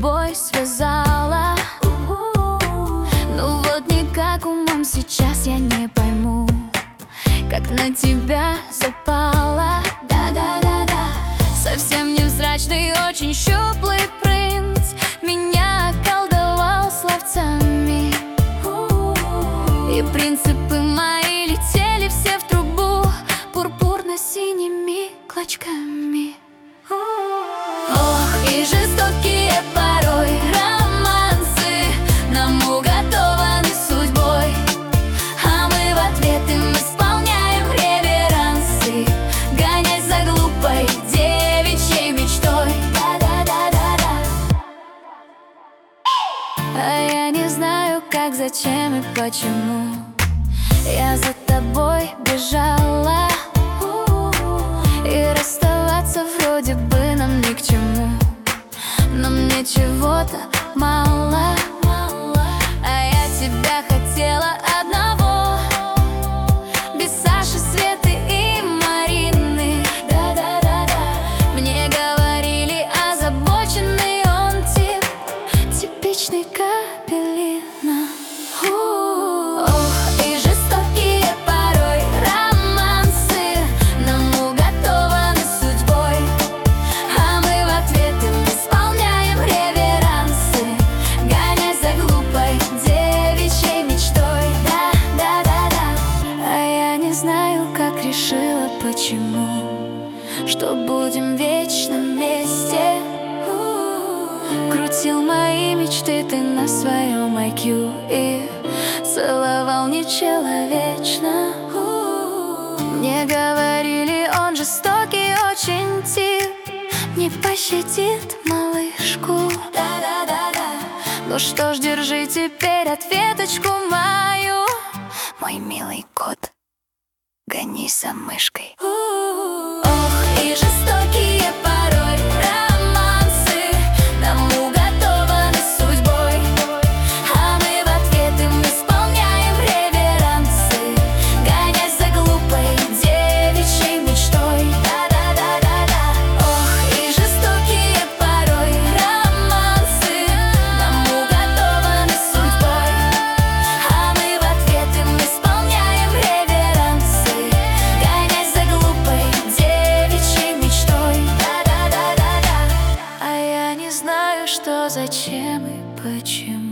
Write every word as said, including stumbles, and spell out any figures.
тобой связала. Ну вот никак умом сейчас я не пойму, как на тебя запала. Да-да-да-да. Совсем невзрачный, очень щуплый принц меня околдовал словцами. И принципы мои летели все в трубу пурпурно-синими клочками. Ох, и жестокие порой романсы нам уготованы судьбой, а мы в ответ им исполняем реверансы, гонясь за глупой девичьей мечтой. Да-да-да-да-да. А я не знаю, как, зачем и почему я за тобой бежала. И расставаться вроде бы нам ни к чему, но мне чего-то мало. А я тебя хотела одного, без Саши, Светы и Марины. Да-да-да-да. Мне говорили, озабоченный он тип, типичный Капеллина. Ох, и жестокие порой романсы нам уготованы судьбой, а мы в ответ им исполняем реверансы, гонясь за глупой девичьей мечтой. Да-да-да-да. А я не знаю, как решила, почему, что будем вечно вместе. Крутил мои мечты ты на своем ай кью и целовал нечеловечно. Мне говорили, он жестокий очень тип, не пощадит малышку. Да-да-да-да. Ну что ж, держи теперь ответочку мою, мой милый кот, гони за мышкой. Ох, и жестокие порой романсы нам уготованы судьбой, а мы в ответ им исполняем реверансы, гонясь за глупой девичьей мечтой. Да-да-да-да-да. Ох, и жестокие порой романсы нам уготованы судьбой, а мы в ответ им исполняем реверансы, гонясь за глупой девичьей мечтой. Да-да-да-да-да. А я не знаю, что, зачем и почему.